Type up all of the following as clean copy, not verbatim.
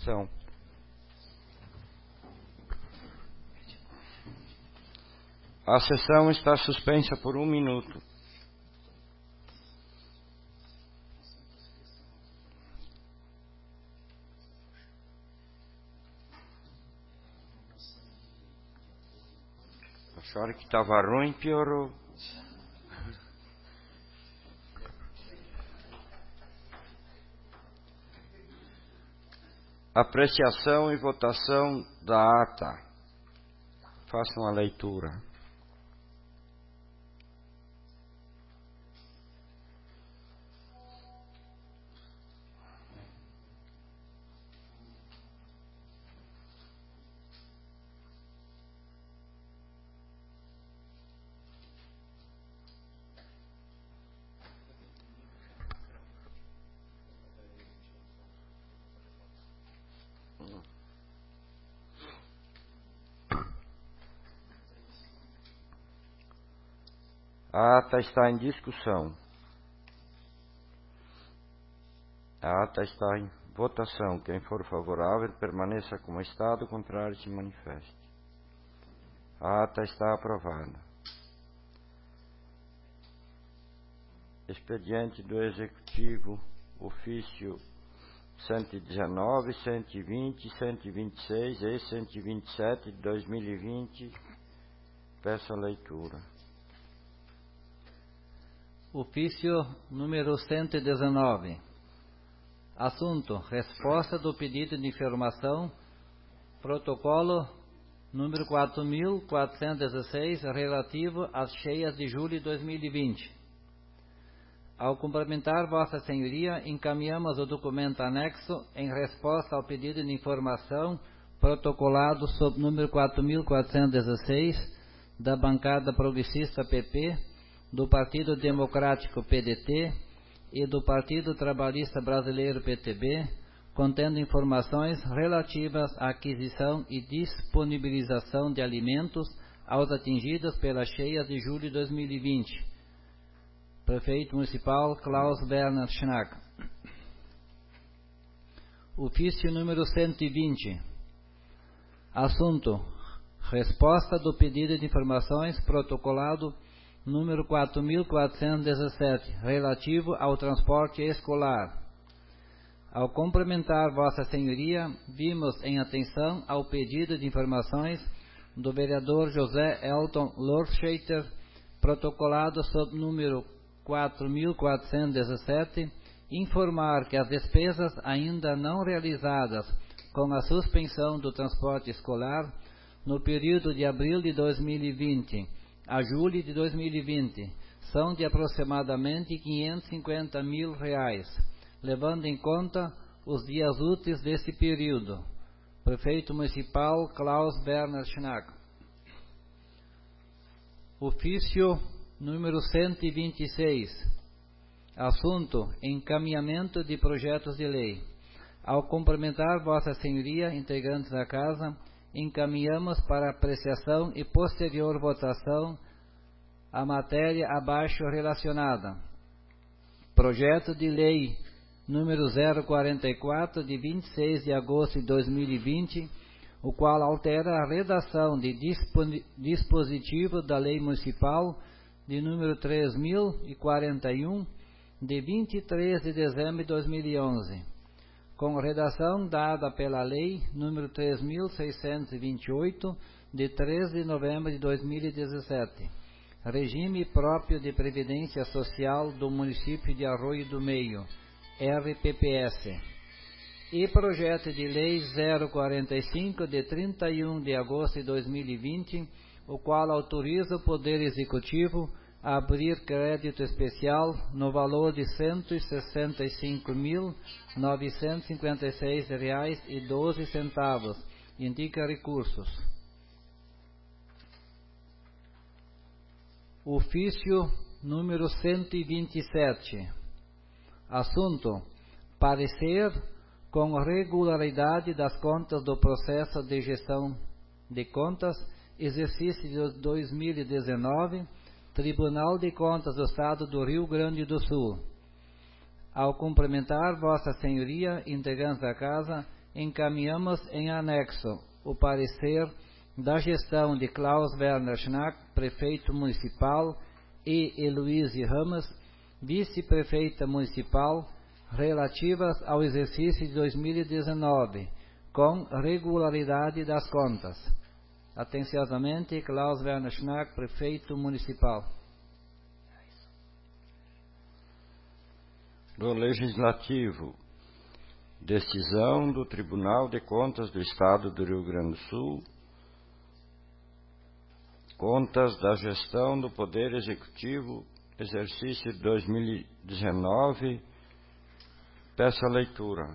São. A sessão está suspensa por 1 minuto. Acharam que estava ruim, piorou. Apreciação e votação da ata. Façam a leitura. A ata está em discussão. A ata está em votação. Quem for favorável, permaneça como está, do contrário, se manifeste. A ata está aprovada. Expediente do Executivo, ofício 119, 120, 126 e 127 de 2020. Peço a leitura. Ofício número 119. Assunto: resposta do pedido de informação, protocolo número 4.416, relativo às cheias de julho de 2020. Ao cumprimentar Vossa Senhoria, encaminhamos o documento anexo em resposta ao pedido de informação protocolado sob número 4.416 da bancada progressista PP, do Partido Democrático PDT e do Partido Trabalhista Brasileiro PTB, contendo informações relativas à aquisição e disponibilização de alimentos aos atingidos pelas cheias de julho de 2020. Prefeito Municipal Klaus Werner Schnack. Ofício número 120. Assunto: resposta do pedido de informações protocolado número 4.417, relativo ao transporte escolar. Ao cumprimentar Vossa Senhoria, vimos em atenção ao pedido de informações do vereador José Elton Lorscheiter, protocolado sob número 4.417, informar que as despesas ainda não realizadas com a suspensão do transporte escolar no período de abril de 2020 a julho de 2020 são de aproximadamente R$550 mil, levando em conta os dias úteis desse período. Prefeito Municipal Klaus Werner Schnack. Ofício número 126. Assunto: encaminhamento de projetos de lei. Ao cumprimentar Vossa Senhoria, integrantes da Casa, encaminhamos para apreciação e posterior votação a matéria abaixo relacionada. Projeto de Lei número 044, de 26 de agosto de 2020, o qual altera a redação de dispositivo da Lei Municipal de número 3041, de 23 de dezembro de 2011. Com redação dada pela Lei número 3.628, de 13 de novembro de 2017, Regime Próprio de Previdência Social do Município de Arroio do Meio, RPPS, e Projeto de Lei 045, de 31 de agosto de 2020, o qual autoriza o Poder Executivo a abrir crédito especial no valor de R$165.956,12, indica recursos. Ofício número 127. Assunto: parecer com regularidade das contas do processo de gestão de contas, exercício de 2019, Tribunal de Contas do Estado do Rio Grande do Sul. Ao cumprimentar Vossa Senhoria, integrantes da Casa, encaminhamos em anexo o parecer da gestão de Klaus Werner Schnack, prefeito municipal, e Heloíse Ramos, vice-prefeita municipal, relativas ao exercício de 2019, com regularidade das contas. Atenciosamente, Klaus Werner Schnack, prefeito municipal. Do Legislativo, decisão do Tribunal de Contas do Estado do Rio Grande do Sul, contas da gestão do Poder Executivo, exercício de 2019, peço a leitura.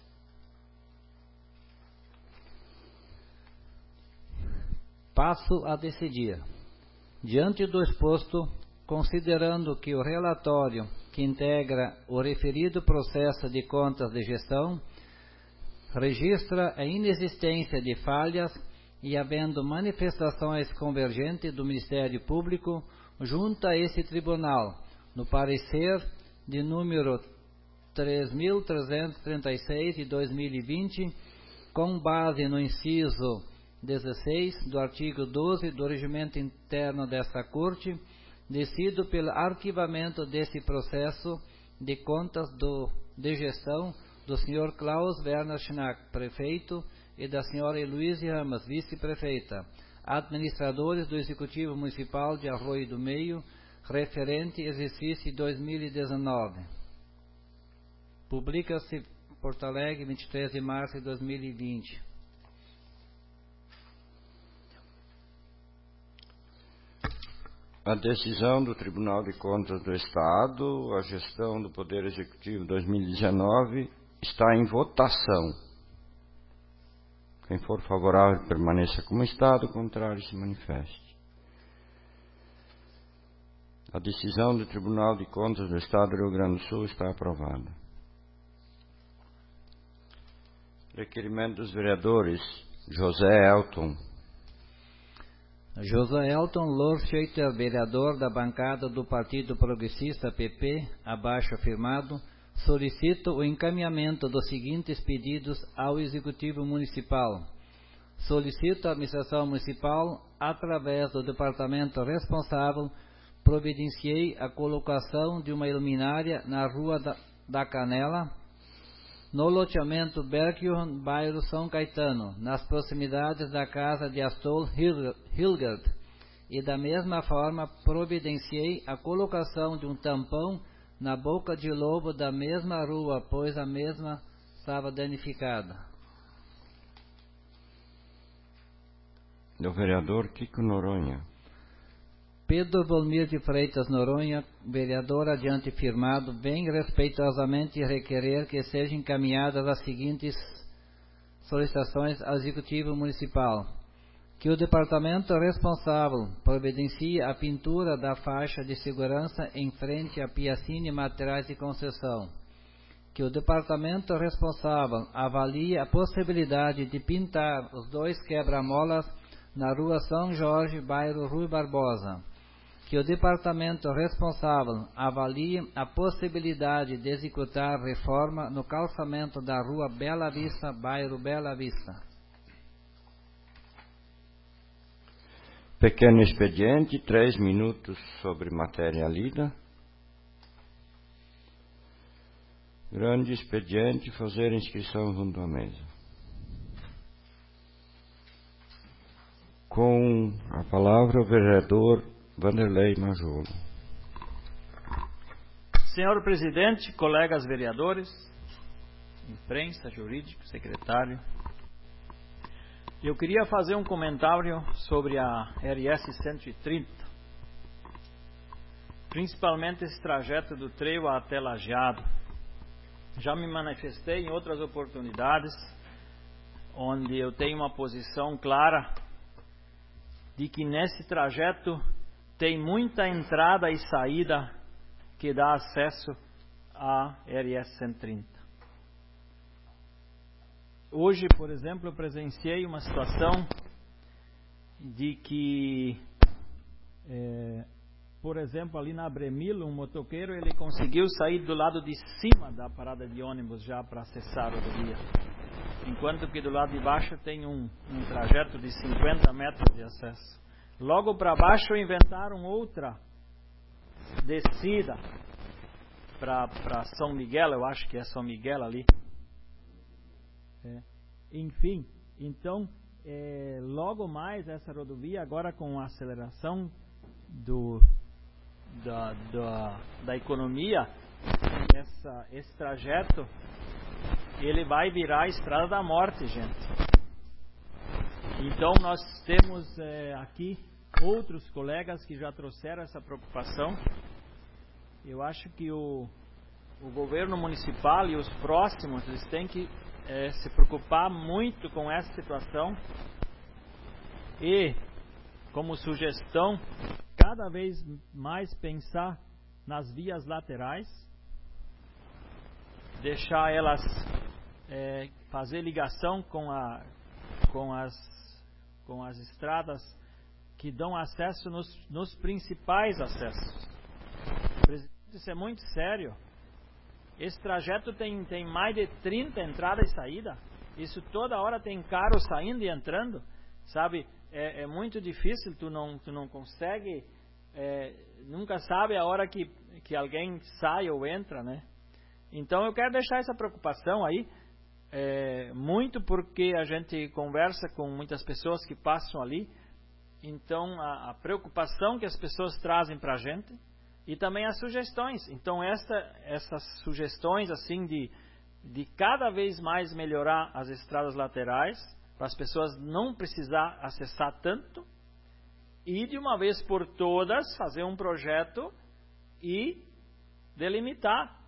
Passo a decidir. Diante do exposto, considerando que o relatório que integra o referido processo de contas de gestão registra a inexistência de falhas e havendo manifestações convergentes do Ministério Público junto a esse tribunal, no parecer de número 3.336 de 2020, com base no inciso 16 do artigo 12 do regimento interno desta Corte, decido pelo arquivamento desse processo de contas de gestão do Sr. Klaus Werner Schnack, prefeito, e da Sra. Heloíse Ramos, vice-prefeita, administradores do Executivo Municipal de Arroio do Meio, referente exercício 2019. Publica-se Porto Alegre, 23 de março de 2020. A decisão do Tribunal de Contas do Estado, a gestão do Poder Executivo 2019, está em votação. Quem for favorável permaneça como está, o contrário se manifeste. A decisão do Tribunal de Contas do Estado do Rio Grande do Sul está aprovada. Requerimento dos vereadores José Elton. José Elton Lorscheiter, vereador da bancada do Partido Progressista PP, abaixo afirmado, solicita o encaminhamento dos seguintes pedidos ao Executivo Municipal. Solicito à Administração Municipal, através do Departamento responsável, providenciei a colocação de uma luminária na Rua da Canela, no loteamento Berghuren, bairro São Caetano, nas proximidades da casa de Astol Hilgert, e da mesma forma providenciei a colocação de um tampão na Boca de Lobo da mesma rua, pois a mesma estava danificada. Do vereador Kiko Noronha. Pedro Volmir de Freitas Noronha, vereador adiante firmado, vem respeitosamente requerer que sejam encaminhadas as seguintes solicitações ao Executivo Municipal. Que o departamento responsável providencie a pintura da faixa de segurança em frente à Piacine Materiais de Concessão. Que o departamento responsável avalie a possibilidade de pintar os 2 quebra-molas na Rua São Jorge, bairro Rui Barbosa. Que o departamento responsável avalie a possibilidade de executar reforma no calçamento da Rua Bela Vista, bairro Bela Vista. Pequeno expediente, 3 minutos sobre matéria lida. Grande expediente, fazer inscrição junto à mesa. Com a palavra o vereador Vanderlei Majolo. Senhor presidente, colegas vereadores, imprensa, jurídico, secretário, eu queria fazer um comentário sobre a RS 130, principalmente esse trajeto do Trevo até Lajeado. Já me manifestei em outras oportunidades, onde eu tenho uma posição clara de que nesse trajeto tem muita entrada e saída que dá acesso à RS 130. Hoje, por exemplo, eu presenciei uma situação de que, por exemplo, ali na Abremilo, um motoqueiro, ele conseguiu sair do lado de cima da parada de ônibus já para acessar a rodovia. enquanto que do lado de baixo tem um trajeto de 50 metros de acesso. Logo para baixo inventaram outra descida para São Miguel, eu acho que é São Miguel ali. Enfim, então, logo mais essa rodovia, agora com a aceleração da economia, esse trajeto, ele vai virar a Estrada da Morte, gente. Então nós temos aqui outros colegas que já trouxeram essa preocupação. Eu acho que o governo municipal e os próximos, eles têm que se preocupar muito com essa situação e, como sugestão, cada vez mais pensar nas vias laterais, deixar elas fazer ligação com as estradas que dão acesso nos principais acessos. Presidente, isso é muito sério. Esse trajeto tem mais de 30 entradas e saídas. Isso toda hora tem carro saindo e entrando, sabe? É muito difícil, tu não consegue, nunca sabe a hora que alguém sai ou entra, né? Então eu quero deixar essa preocupação aí, muito porque a gente conversa com muitas pessoas que passam ali, então a preocupação que as pessoas trazem para a gente e também as sugestões. Então essas sugestões assim de cada vez mais melhorar as estradas laterais, para as pessoas não precisar acessar tanto, e de uma vez por todas fazer um projeto e delimitar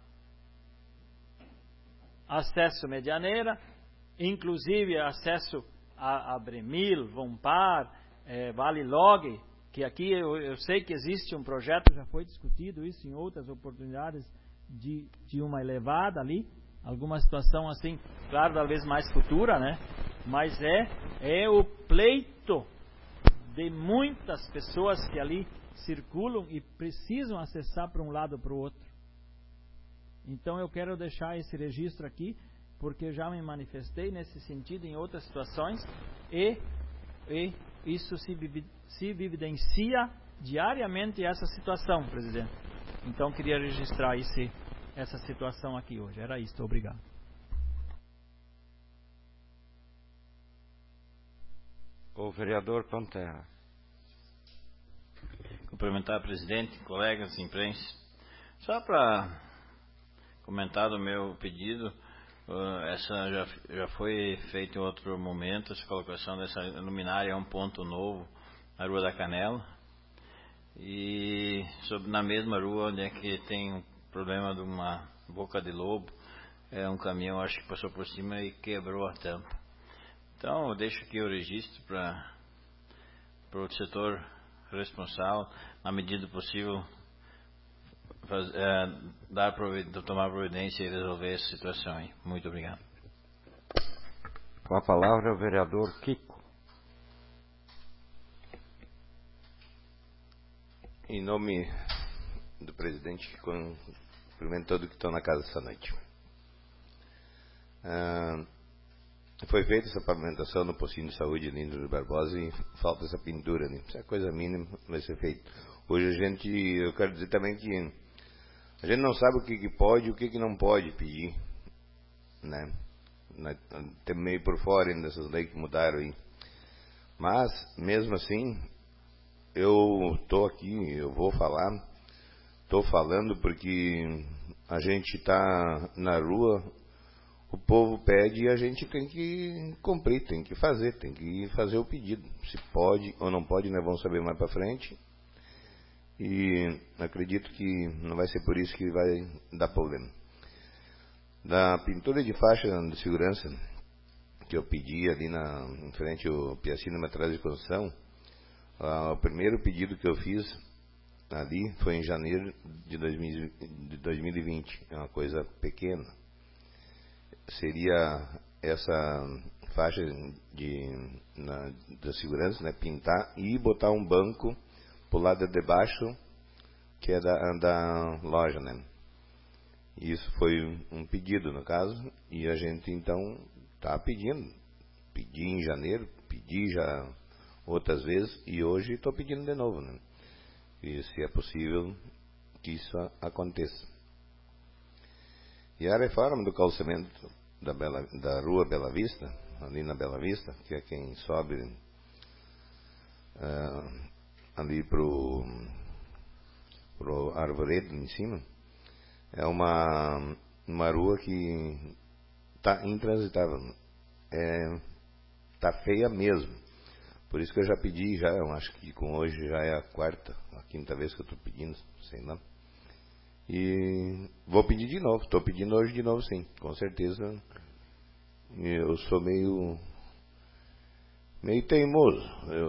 acesso Medianeira, inclusive acesso a Bremil, Vompar, Vale Log, que aqui eu sei que existe um projeto, já foi discutido isso em outras oportunidades de uma elevada ali, alguma situação assim, claro, talvez mais futura, né? Mas é o pleito de muitas pessoas que ali circulam e precisam acessar para um lado ou para o outro. Então eu quero deixar esse registro aqui, porque eu já me manifestei nesse sentido em outras situações e isso se evidencia diariamente essa situação, presidente. Então queria registrar essa situação aqui hoje. Era isso, obrigado. O vereador Pantera. Cumprimentar o presidente, colegas, imprensa. Só para comentar do meu pedido, essa já foi feita em outro momento, essa colocação dessa luminária é um ponto novo na Rua da Canela. E na mesma rua onde é que tem um problema de uma boca de lobo, um caminhão acho que passou por cima e quebrou a tampa. Então eu deixo aqui o registro para o setor responsável, na medida do possível, tomar providência e resolver essa situação aí. Muito obrigado. Com a palavra o vereador Kiko. Em nome do presidente, cumprimento todos que estão na casa essa noite. Foi feita essa pavimentação no postinho de saúde ali no Barbosa e falta essa pintura ali. Isso é coisa mínima, vai ser feito. Hoje eu quero dizer também que a gente não sabe o que pode e o que não pode pedir, né? Tem meio por fora ainda dessas leis que mudaram aí. Mas, mesmo assim, eu estou aqui, eu vou falar, estou falando porque a gente está na rua, o povo pede e a gente tem que cumprir, tem que fazer o pedido. Se pode ou não pode, nós vamos saber mais para frente. E acredito que não vai ser por isso que vai dar problema. Da pintura de faixa de segurança que eu pedi ali em frente ao Piacina Materiais de Construção, o primeiro pedido que eu fiz ali foi em janeiro de 2020. É uma coisa pequena. Seria essa faixa da segurança, né, pintar e botar um banco pro lado de baixo, que é da loja, né? Isso foi um pedido, no caso, e a gente então Estava pedindo. Pedi em janeiro, pedi já outras vezes e hoje estou pedindo de novo, né? E se é possível que isso aconteça. E a reforma do calçamento da rua Bela Vista, ali na Bela Vista, que é quem sobe ali pro Arvoredo em cima, é uma rua que está intransitável. Tá feia mesmo. Por isso que eu já pedi, eu acho que com hoje já é a quinta vez que eu estou pedindo, sei lá. E vou pedir de novo, estou pedindo hoje de novo sim, com certeza. Eu sou meio teimoso.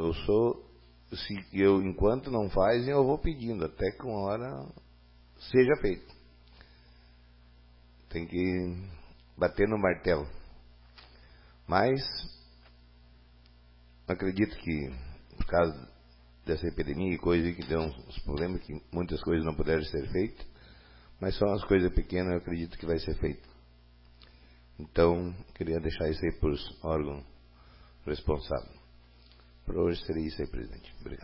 Enquanto não fazem, eu vou pedindo, até que uma hora seja feito. Tem que bater no martelo. Mas acredito que por causa dessa epidemia e coisa que deu uns problemas, que muitas coisas não puderam ser feitas, mas são as coisas pequenas, eu acredito que vai ser feito. Então, queria deixar isso aí para os órgãos responsáveis. Por hoje seria isso aí, presidente. Obrigado.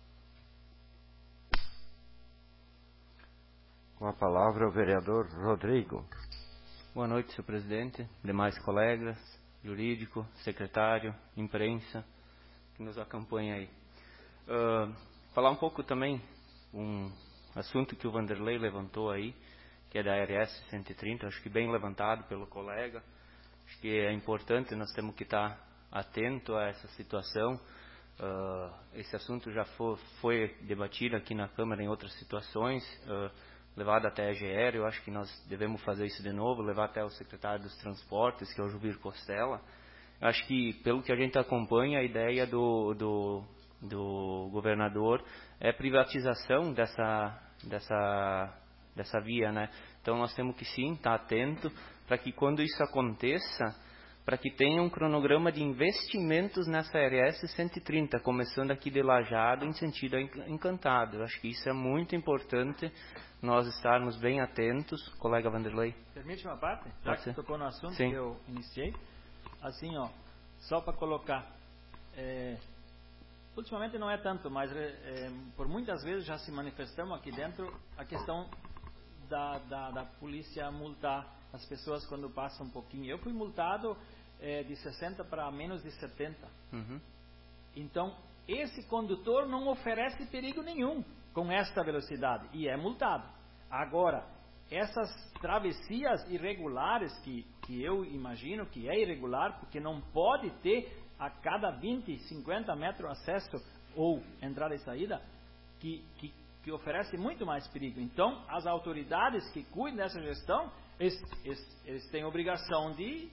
Com a palavra o vereador Rodrigo. Boa noite, senhor presidente, demais colegas, jurídico, secretário, imprensa, que nos acompanha aí. Falar um pouco também, um assunto que o Vanderlei levantou aí, que é da RS 130, acho que bem levantado pelo colega. Acho que é importante, nós temos que estar atento a essa situação. Esse assunto já foi debatido aqui na Câmara em outras situações, levado até a GR. Eu acho que nós devemos fazer isso de novo, levar até o secretário dos Transportes, que é o Juvir Costela. Eu acho que, pelo que a gente acompanha, a ideia do governador é privatização dessa via, né? Então nós temos que sim estar atento para que quando isso aconteça, para que tenha um cronograma de investimentos nessa RS 130, começando aqui de Lajeado em sentido Encantado. Eu acho que isso é muito importante, nós estarmos bem atentos. Colega Vanderlei. Permite uma parte? Já que tocou no assunto que eu iniciei. Assim, só para colocar. Ultimamente não é tanto, mas por muitas vezes já se manifestamos aqui dentro a questão da polícia multar as pessoas quando passam um pouquinho. Eu fui multado de 60 para menos de 70. Uhum. Então, esse condutor não oferece perigo nenhum com esta velocidade e é multado. Agora, essas travessias irregulares que eu imagino que é irregular, porque não pode ter a cada 20, 50 metros acesso ou entrada e saída, que oferece muito mais perigo. Então, as autoridades que cuidam dessa gestão, eles têm obrigação de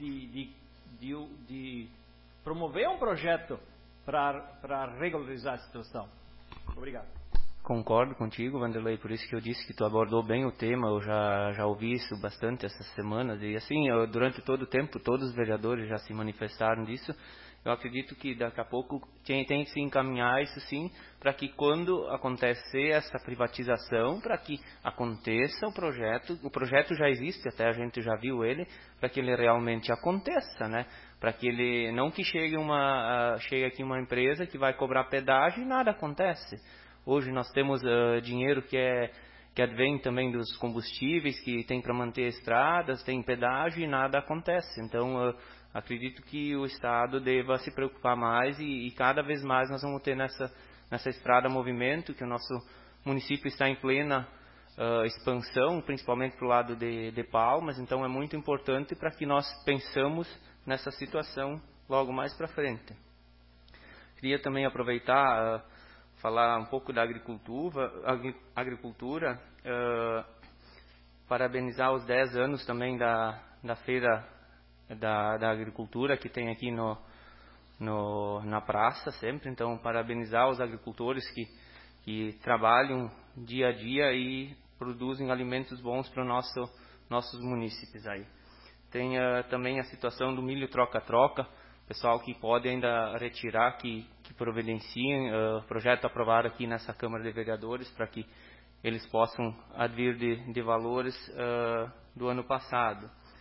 promover um projeto para regularizar a situação. Obrigado. Concordo contigo, Vanderlei, por isso que eu disse que tu abordou bem o tema. Eu já ouvi isso bastante essas semanas e assim, durante todo o tempo, todos os vereadores já se manifestaram disso. Eu acredito que daqui a pouco tem que se encaminhar isso sim, para que quando acontecer essa privatização, para que aconteça o projeto já existe, até a gente já viu ele, para que ele realmente aconteça, né? Para que ele, não que chegue aqui uma empresa que vai cobrar pedágio e nada acontece. Hoje nós temos dinheiro que advém também dos combustíveis, que tem para manter estradas, tem pedágio e nada acontece. Então, acredito que o Estado deva se preocupar mais e cada vez mais nós vamos ter nessa estrada movimento, que o nosso município está em plena expansão, principalmente para o lado de Palmas. Então, é muito importante para que nós pensamos nessa situação logo mais para frente. Queria também aproveitar... falar um pouco da agricultura, parabenizar os 10 anos também da Feira da Agricultura que tem aqui na praça sempre. Então, parabenizar os agricultores que trabalham dia a dia e produzem alimentos bons para nossos munícipes aí. Tem também a situação do milho troca-troca, pessoal que pode ainda retirar, que providenciem, projeto aprovado aqui nessa Câmara de Vereadores, para que eles possam advir de valores do ano passado.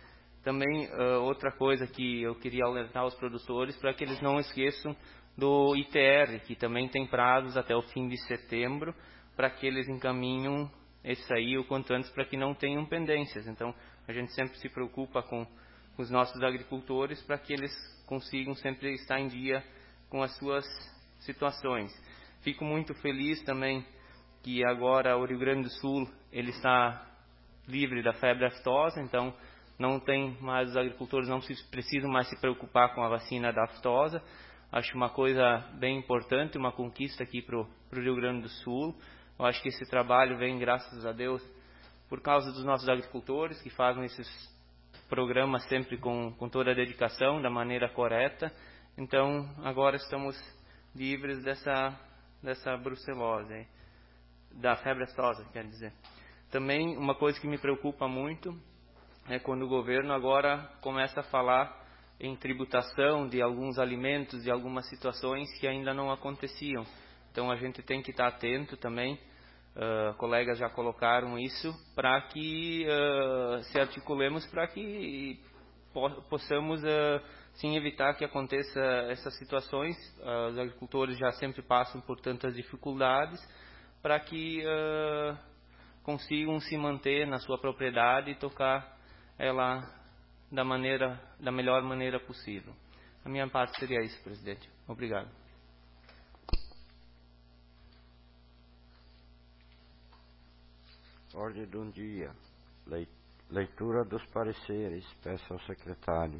Também outra coisa que eu queria alertar os produtores para que eles não esqueçam do ITR, que também tem prazos até o fim de setembro, para que eles encaminhem esse aí o quanto antes, para que não tenham pendências. Então, a gente sempre se preocupa com os nossos agricultores para que eles consigam sempre estar em dia com as suas situações. Fico muito feliz também que agora o Rio Grande do Sul ele está livre da febre aftosa, então não tem mais, os agricultores não precisam mais se preocupar com a vacina da aftosa. Acho uma coisa bem importante, uma conquista aqui para o Rio Grande do Sul. Eu acho que esse trabalho vem, graças a Deus, por causa dos nossos agricultores, que fazem esses programas sempre com toda a dedicação, da maneira correta. Então, agora estamos livres dessa brucelose, da febre aftosa, quer dizer. Também, uma coisa que me preocupa muito é quando o governo agora começa a falar em tributação de alguns alimentos, de algumas situações que ainda não aconteciam. Então a gente tem que estar atento também, colegas já colocaram isso, para que se articulemos para que possamos sim evitar que aconteça essas situações. Os agricultores já sempre passam por tantas dificuldades, para que consigam se manter na sua propriedade e tocar ela da melhor maneira possível. A minha parte seria isso, presidente. Obrigado. Ordem do dia. Leitura dos pareceres. Peço ao secretário.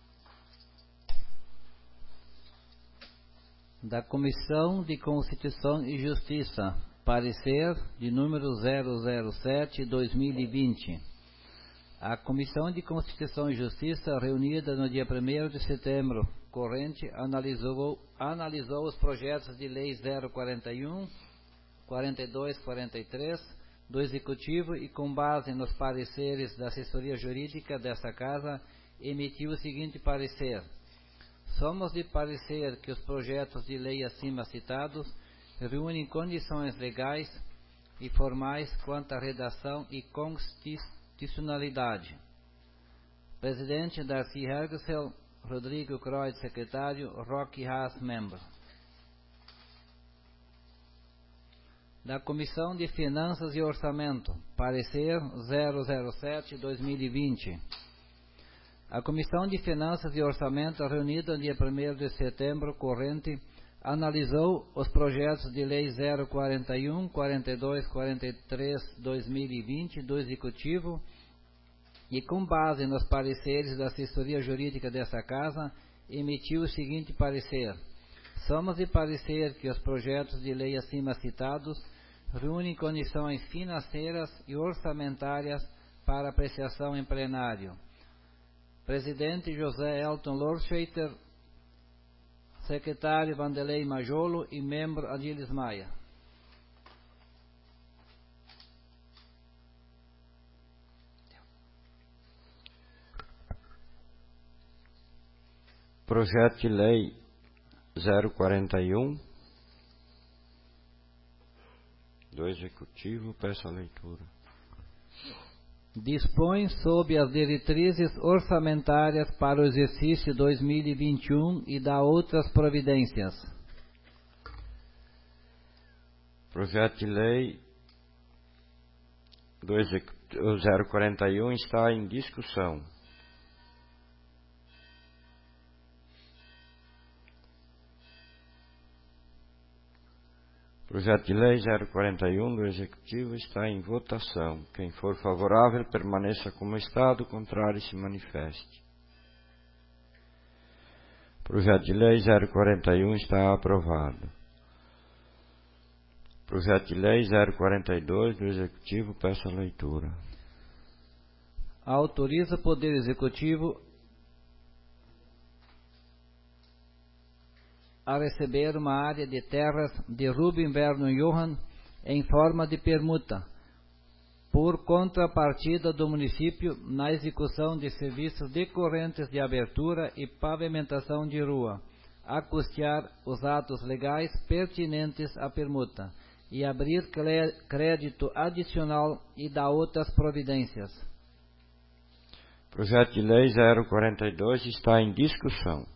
Da Comissão de Constituição e Justiça. Parecer de número 007/2020. A Comissão de Constituição e Justiça, reunida no dia 1º de setembro corrente, analisou os projetos de lei 041, 42, 43 do Executivo e, com base nos pareceres da assessoria jurídica desta Casa, emitiu o seguinte parecer. Somos de parecer que os projetos de lei acima citados reúnem condições legais e formais quanto à redação e constitucionalidade. Presidente Darcy Hergesel, Rodrigo Kreuz, secretário, Roque Haas, membro. Da Comissão de Finanças e Orçamento, parecer 007/2020. A Comissão de Finanças e Orçamento, reunida no dia 1º de setembro corrente, analisou os projetos de lei 041, 42, 43, 2020 do Executivo e, com base nos pareceres da assessoria jurídica dessa Casa, emitiu o seguinte parecer. Somos de parecer que os projetos de lei acima citados reúnem condições financeiras e orçamentárias para apreciação em plenário. Presidente José Elton Lorscheiter, secretário Vanderlei Majolo e membro Adilis Maia. Projeto de lei 041 do Executivo, peço a leitura. Dispõe sob as diretrizes orçamentárias para o exercício 2021 e dá outras providências. Projeto de lei do 041 está em discussão. Projeto de lei 041 do Executivo está em votação. Quem for favorável, permaneça como está, do contrário, se manifeste. Projeto de lei 041 está aprovado. Projeto de lei 042 do Executivo, peço a leitura. Autoriza o Poder Executivo a receber uma área de terras de Ruben Vernon Johann em forma de permuta, por contrapartida do município na execução de serviços decorrentes de abertura e pavimentação de rua, a custear os atos legais pertinentes à permuta e abrir crédito adicional e dar outras providências. Projeto de Lei 042 está em discussão.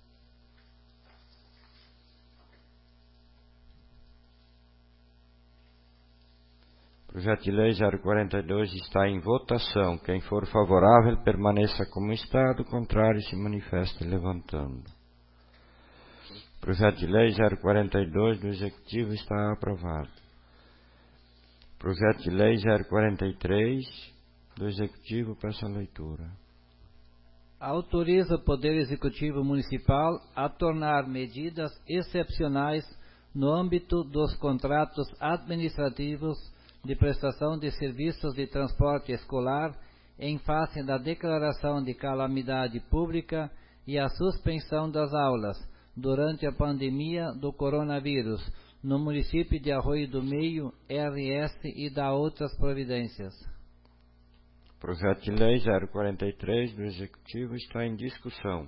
Projeto de Lei 042 está em votação. Quem for favorável, permaneça como está. Do contrário, se manifeste levantando. Projeto de Lei 042 do Executivo está aprovado. Projeto de Lei 043 do Executivo, peço a leitura. Autoriza o Poder Executivo Municipal a tornar medidas excepcionais no âmbito dos contratos administrativos de prestação de serviços de transporte escolar em face da declaração de calamidade pública e a suspensão das aulas durante a pandemia do coronavírus no município de Arroio do Meio, RS, e da outras providências. Projeto de Lei 043 do Executivo está em discussão.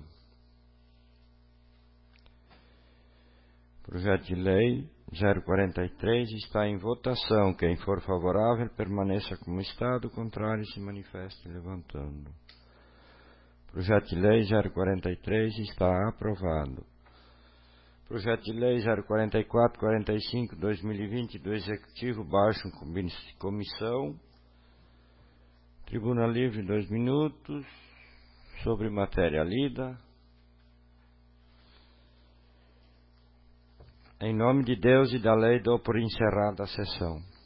Projeto de Lei 043 está em votação. Quem for favorável, permaneça como está. Do contrário, se manifeste levantando. Projeto de Lei 043 está aprovado. Projeto de Lei 044-45-2020 do Executivo, baixo comissão. Tribuna livre, 2 minutos. Sobre matéria lida. Em nome de Deus e da lei, dou por encerrada a sessão.